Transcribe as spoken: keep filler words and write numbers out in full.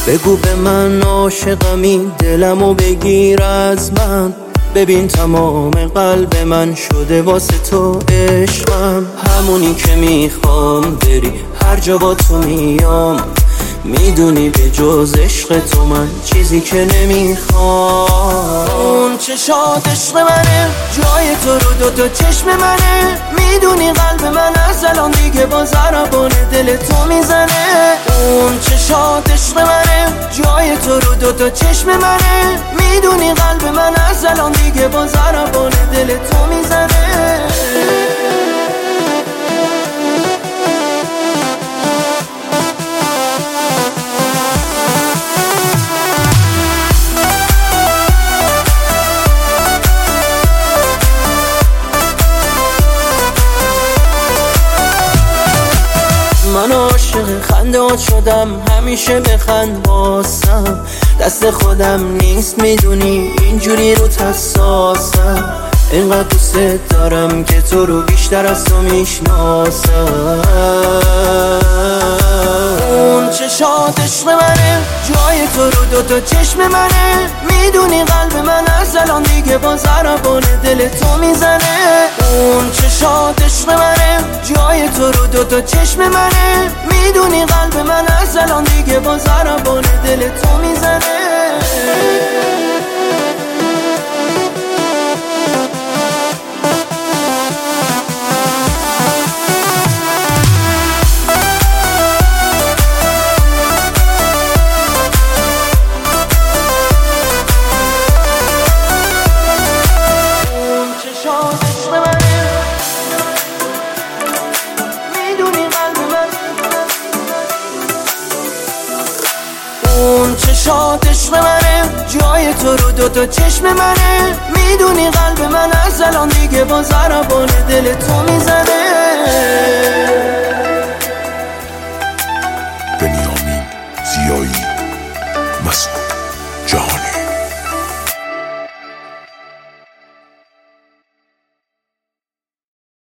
بگو به من عاشقمی، دلمو بگیر از من. ببین تمام قلب من شده واسه تو عشقم. همونی که میخوام بری هر جا با تو میام. میدونی به جز عشق تو من چیزی که نمیخوام. اون چشات عشق منه، جای تو رو دو تا چشم منه. میدونی قلب من از الان دیگه با ضربان دل تو میزنه. اون چشات عشق منه، جای تو رو دو تا چشم منه. میدونی قلب من از الان دیگه با ضربان دل تو میزنه. من عاشق خنده‌هات شدم، همیشه بخند باسم. دست خودم نیست میدونی اینجوری رو حساسم. اینقدر دوست دارم که تو رو بیشتر از تو میشناسم. اون چشات عشق منه، جای تو رو دو تا چشم منه. میدونی قلب من از الان دیگه با ضربان دل تو میزنه. اون چشات عشق منه، جای تو رو دو تا چشم منه. میدونی قلب من از الان دیگه با ضربان دل تو میزنه. اون چشات عشق منه، جای تو رو دو تا چشم منه. میدونی قلب من از الان دیگه با ضربان دل تو میزنه. بنیامین زیایی مسعود.